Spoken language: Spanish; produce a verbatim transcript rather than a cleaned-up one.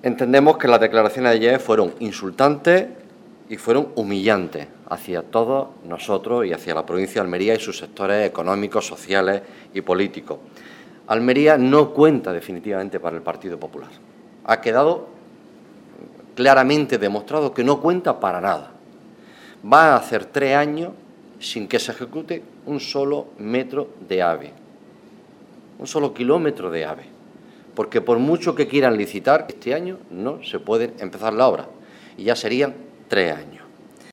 Entendemos que las declaraciones de ayer fueron insultantes y fueron humillantes hacia todos nosotros y hacia la provincia de Almería y sus sectores económicos, sociales y políticos. Almería no cuenta definitivamente para el Partido Popular. Ha quedado claramente demostrado que no cuenta para nada. Va a hacer tres años sin que se ejecute un solo metro de AVE, un solo kilómetro de AVE, porque por mucho que quieran licitar, este año no se puede empezar la obra y ya serían tres años.